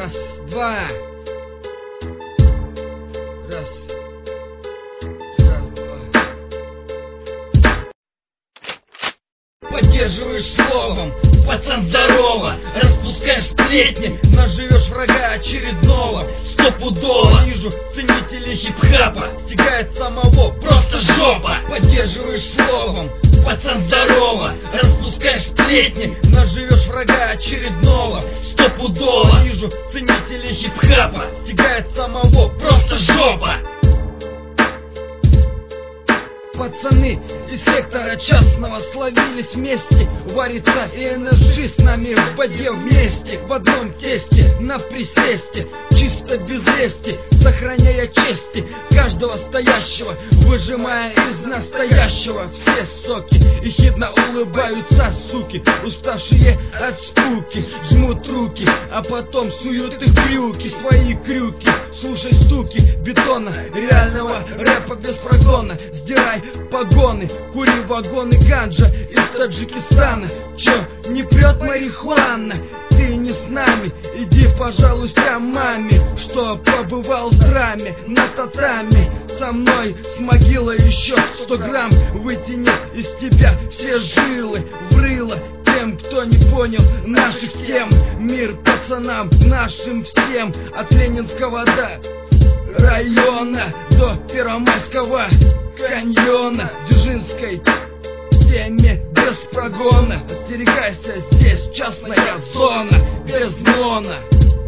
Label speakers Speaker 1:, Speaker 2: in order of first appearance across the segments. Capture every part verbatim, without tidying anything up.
Speaker 1: Раз, два. Раз. Раз, два. Поддерживаешь словом, пацан, здорово. Распускаешь сплетни, наживешь врага очередного. Стопудово вижу ценителей хип-хапа, стигает самого просто жопа. Поддерживаешь словом, пацан, здорово. Распускаешь сплетни, наживешь врага очередного. Стопудово вижу ценителей хип-хапа, стигает самого просто жопа. Пацаны из сектора частного словились вместе. Варится и эн эс джи с нами в воде вместе. В одном тесте, на присесте, чисто без лести, сохраняя чести каждого стоящего, выжимая из настоящего все соки. И хитно улыбаются суки, уставшие от скуки, жмут руки, а потом суют их брюки, свои крюки. Слушай стуки бетона, реального рэпа без прогона. Сдирай погоны, кури вагоны ганджа из Таджикистана. Чё, не прет марихуана? Ты не с нами, иди пожалуйся маме, что побывал в драме на татами. Со мной с могилы еще сто грамм вытяни из тебя все жилы в рыло тем, кто не понял наших тем. Мир пацанам нашим всем, от Ленинского до района до Первомайского каньона, Дзержинской теме без прогона. Остерегайся, здесь частная зона без мона.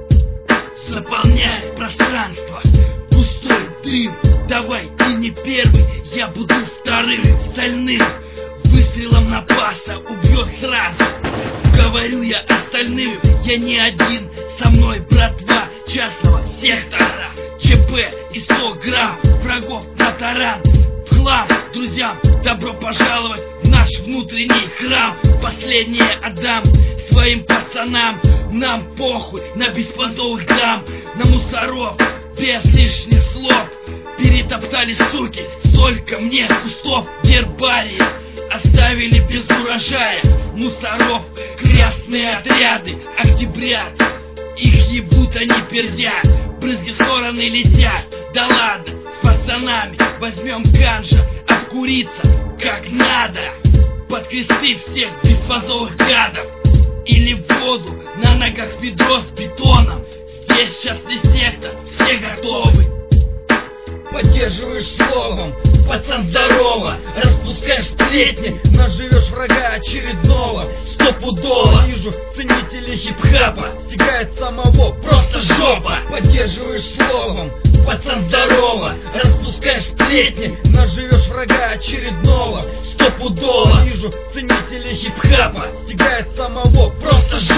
Speaker 2: Заполняет пространство густой дым. Давай, ты не первый, я буду вторым, стальным выстрелом на паса убьет сразу. Говорю я остальным, я не один, со мной братва частного сектора. ЧП и сто грамм врагов на таран. В хлам друзьям добро пожаловать в наш внутренний храм. Последнее отдам своим пацанам. Нам похуй на беспонтовых дам, на мусоров без лишних слов. Перетоптали суки, столько мне кустов гербарии оставили без урожая. Мусоров красные отряды, октябрят, их ебут они пердя, брызги в стороны летят. Да ладно, с пацанами возьмем ганжа, обкуриться как надо, под кресты всех беспонтовых гадов. Или в воду, на ногах ведро с бетоном. Здесь частный сектор, все готовы.
Speaker 1: Поддерживаешь словом, пацан, здорово. Распускаешь сплетни, наживешь врага очередного. Стопудово вижу ценителей хип-хапа, стигает самого просто жопа. Поддерживаешь словом, пацан, здорово. Распускаешь сплетни, наживешь врага очередного. Стопудово вижу ценителей хип-хапа, стигает самого просто жопа.